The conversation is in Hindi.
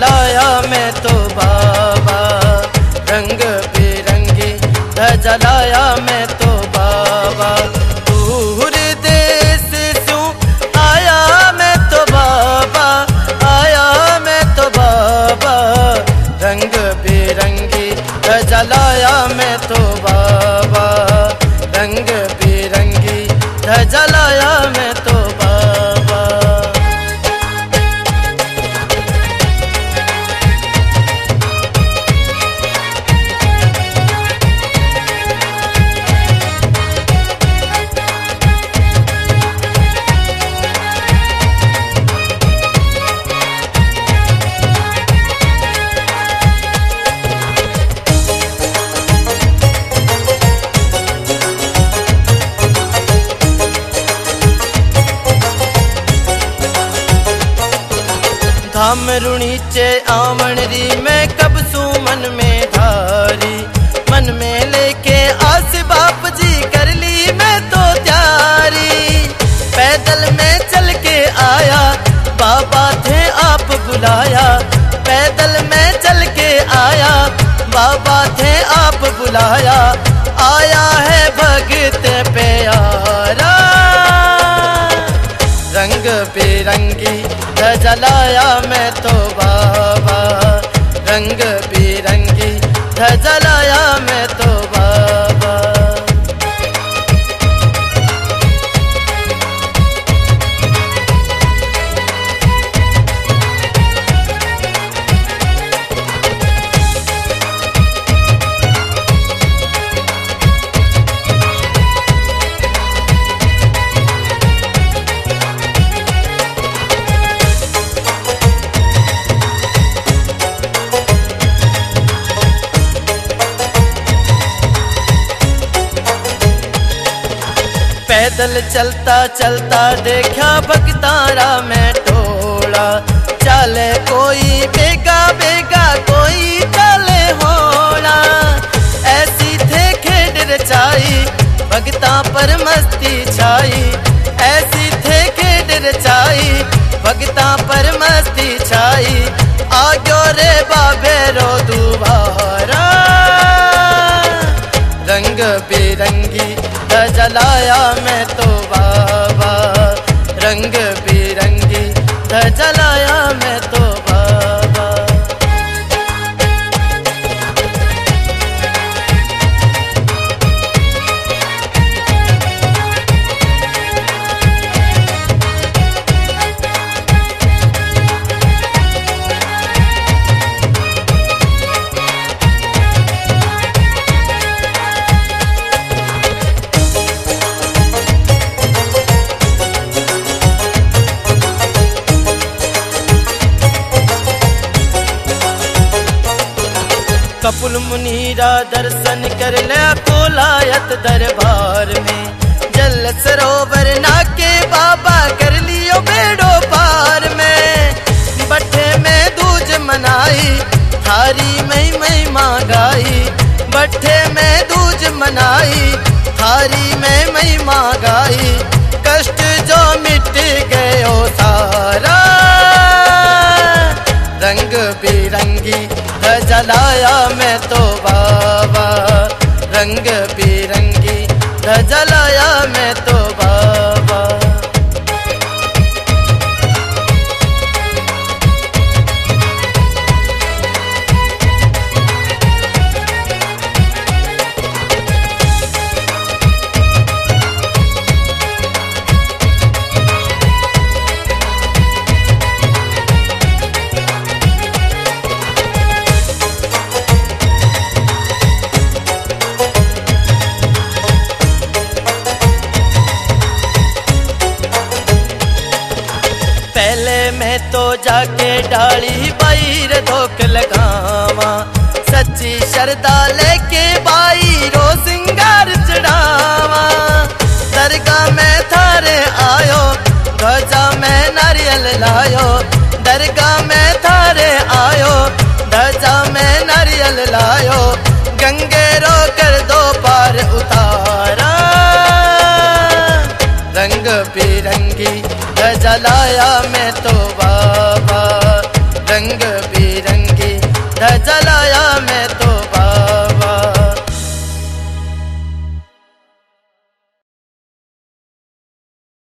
जलाया मैं तो बाबा, रंग बिरंगी ध्वजा लाया मैं तो बाबा। दूर देश से आया मैं तो बाबा, आया मैं तो बाबा, रंग बिरंगी ध्वजा लाया मैं तो बाबा, रंग बिरंगी ध्वजा लाया मैं तो बाबा। धाम रुणीचे आवण री मैं कब सू मन में धारी, मन में लेके आस बाप जी कर ली मैं तो तैयारी। पैदल में चल के आया बाबा थे आप बुलाया, पैदल में चल के आया बाबा थे आप बुलाया। आया है भगत प्यारा, रंग बिरंगी ध्वजा लाया मैं तो बाबा, रंग बिरंगी ध्वजा लाया मैं तो बाबा। पैदल चलता चलता देखा भगतारा मैं टोला, चले कोई बेगा बेगा कोई चले होना। ऐसी थे खेड रचाई भगता पर मस्ती छाई, ऐसी थे खेड रचाई भगता पर मस्ती छाई। आग्यो रे बाबे रो दुबारा, रंग बिरंगी ध्वजा लाया मैं तो बाबा, रंग बिरंगी ध्वजा लाया मैं तो बाबा। कपुल मुनीरा दर्शन कर लिया कोलायत दरबार में, जल सरोवर नाके बाबा कर लियो बेड़ो पार में। बट्ठे में दूज मनाई थारी मई मांगाई, बट्ठे में दूज मनाई थारी में मई मांगाई। कष्ट जो मिट गयो सारा, रंग बिरंगी ध्वजा लाया मैं तो बाबा, रंग बिरंगी ध्वजा लाया मैं तो बाबा। पहले मैं तो जाके डाली बाई रे धोख लगावा, सच्ची श्रद्धा लेके बाई रो सिंगार चढ़ावा। दरगाह में थारे आयो ध्वजा में नारियल लायो, दरगाह में थारे आयो ध्वजा में नारियल लायो। गंगे रो कर दो पार उतारा, रंग बिरंगी ध्वजा लाया मैं तो बाबा, रंग बिरंगी जला